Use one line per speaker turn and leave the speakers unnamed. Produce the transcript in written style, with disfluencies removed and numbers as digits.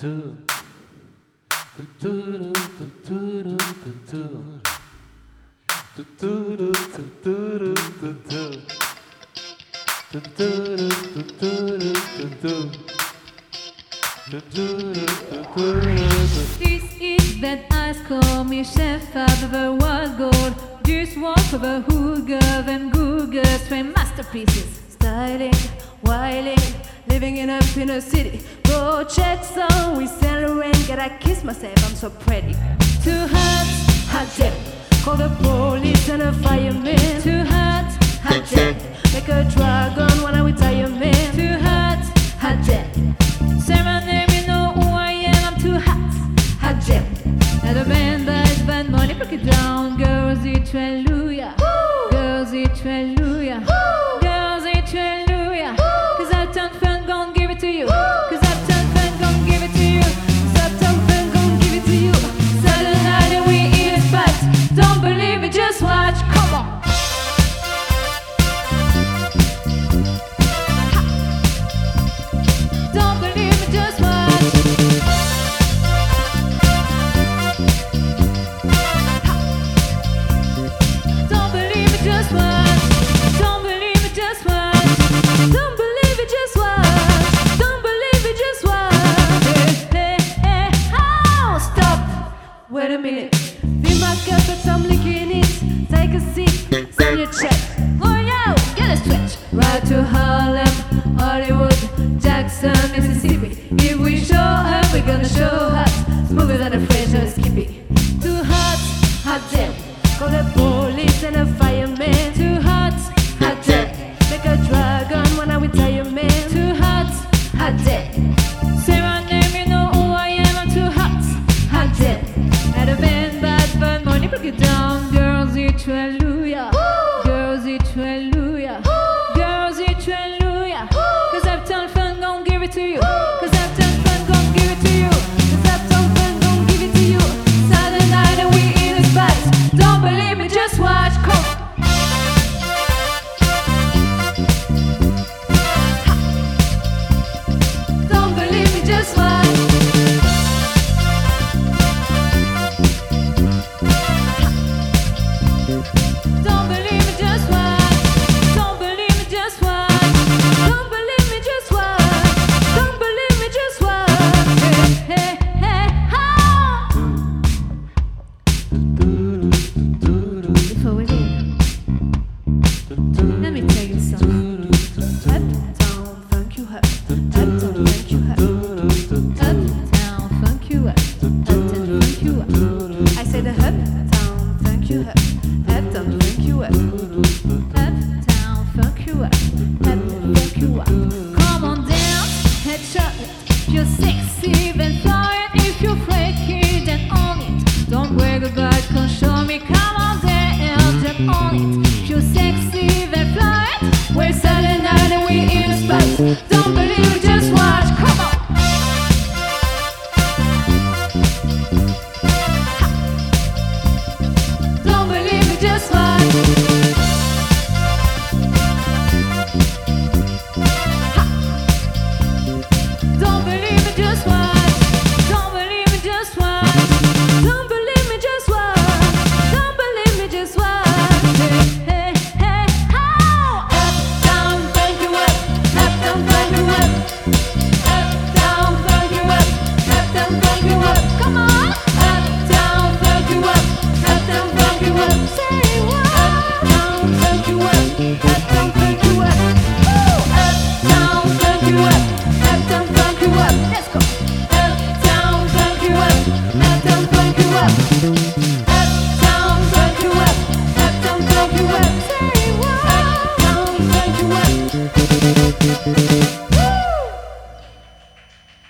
This is that ice cream, me chef of the world gold. Just walk over Hooger and Google's train masterpieces. Styling, wilding, living in a city. Go check some, we celebrate. Gotta kiss myself, I'm so pretty. Too hot, hot jet. Call the police and a fireman. Too hot, hot jet. Make a dragon when I retire man. Too hot, hot jet. Say my name, you know who I am. I'm too hot, hot jet. Now the band buys bad money, break it down. Girls, eat hallelujah. Girls, eat hallelujah. Girls, eat hallelujah. Cause Uptown Funk gon' give it to you. Cause Uptown Funk gon' give it to you. Cause Uptown Funk gon' give it to you. Saturday night and we in a spot. Don't believe it, just watch. Come on. Don't believe it, just watch. Don't believe it, just watch. Don't believe it, just watch. Don't believe it, just watch. Don't believe it, just watch. Hey, hey, hey, oh, stop. Wait a minute. Fill my cup with some liquor in it. Take a seat, send your check. Oh yeah, get a stretch. Right to Harlem, Hollywood, Jackson, Mississippi. If we show up, we're gonna show up. Smoother than a fresh or skippy. Too hot, hot damn. Call the police and a fireman. Too hot, hot damn. Make a dragon when I retire man. Too hot, hot damn. Say my name, you know who I am. I'm too hot, hot damn. At a band, bad money, break it down. Girls, eat hallelujah. Girls, eat hallelujah. Girls, eat hallelujah. Cause Uptown Funk gon' give it to you. Cause Uptown Funk gon' give it to you. Cause Uptown Funk gon' give it to you. Saturday night and we in the spot. Don't believe me, just watch. Come on. Don't believe me, just watch. Don't believe me, just watch. Don't believe me, just watch. Don't believe me, just watch. Don't believe me, just watch. Hey, hey, hey, how? Before we leave, let me tell you something. Uptown funk you up. Uptown funk you up. Uptown funk you up. Uptown funk you up. I said uptown funk you up. Uptown funk you up. Uptown funk you up. Uptown funk you up. Come on down, headshot. You're sexy, then fly it if you're freaky.